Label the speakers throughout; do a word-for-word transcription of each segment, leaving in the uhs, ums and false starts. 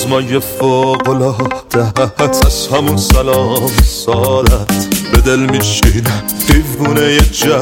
Speaker 1: اسمای فوق‌العاده از همون سلام سالت به دل میشینه دیوونه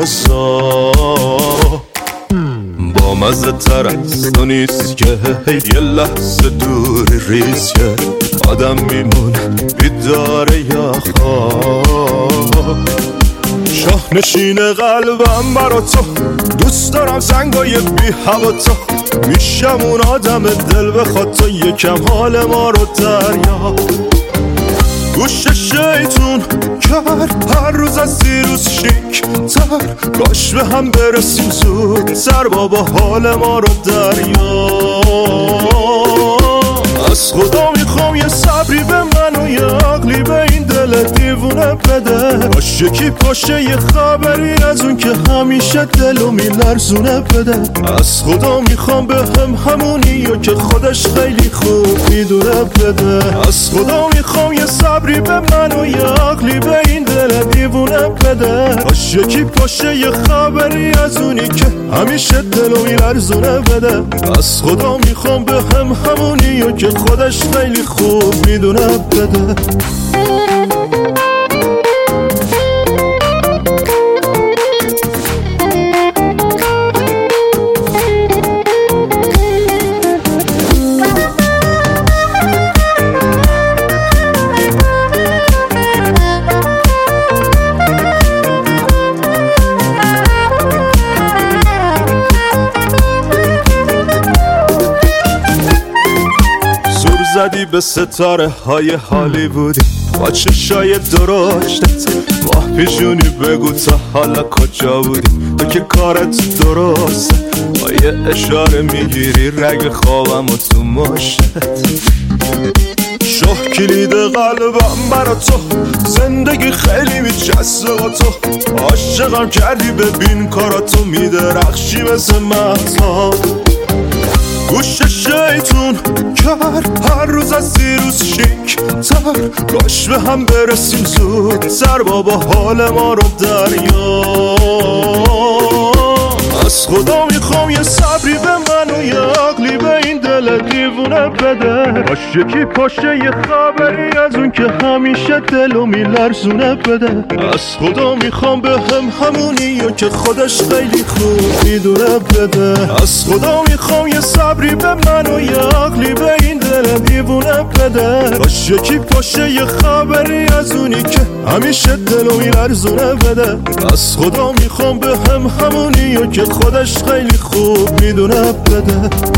Speaker 1: جزا با مزه تر از تو نیست که یه لحظه دوری ریزه آدم میمونه بیداره یا خواب شاهنشین قلبم برا تو دوست دارم زنگای بی هوا تو میشم اون آدم دل بخواد تو یکم حال ما رو دریا گوش شیطون کرد هر روز از دیروز شیک تر کاش به هم برسیم زود سر بابا حال ما رو دریا از خدا میخوام یه صبری به من و یه عقلی به این دل دیوونه بده باش یکی پاشه یه خبری از اون که همیشه دلو میلرزونه بده از خدا میخوام به هم همونی و که خودش خیلی خوب میدونه بده از خدا میخوام یه صبری به من و یه عقلی به این دل دیوونه بده باش یکی پاشه یه خبری از اونی که همیشه دلو میلرزونه بده از خدا میخوام به هم همونی و که خودش خیلی خوب میدونه بده زدی به ستاره های هالیوودی با چشای درشتت ماه پیشونی بگو تا حالا کجا بودی تو که کارت درسته با یه اشاره میگیری رگ خوابم و تو مشتت شاه کلید قلبم برا تو زندگی خیلی میچسته با تو عاشقم کردی ببین کاراتو میدرخشی مثل مهتاب گوش شیطون کرد هر روز از دیروز شیک تر کاش به هم برسیم زود سر بابا حال ما رو دریا از خدا میخوام یه صبری به من و یه عقلی به این دل دیوونه بده باش یکی پاشه یه خبری از اون که همیشه دلو میلرزونه بده از خدا میخوام به هم همونی و که خودش خیلی خوب میدونه بده از خدا میخوام یه صبری به من و یه عقلی به این دل دیوونه بده باش یکی پاشه یه خبری از اونی که همیشه دلو میلرزونه بده از خدا میخوام به هم همونی و که خودش خیلی خوب میدونه بده